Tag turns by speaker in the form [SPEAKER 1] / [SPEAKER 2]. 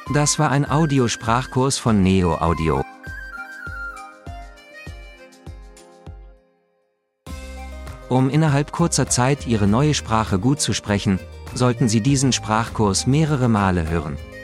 [SPEAKER 1] Das war ein Audiosprachkurs von Neo Audio. Um innerhalb kurzer Zeit Ihre neue Sprache gut zu sprechen, sollten Sie diesen Sprachkurs mehrere Male hören.